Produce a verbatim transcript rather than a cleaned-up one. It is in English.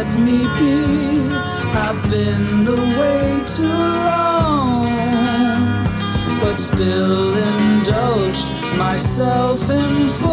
me be. I've been away too long, but still indulged myself in fun.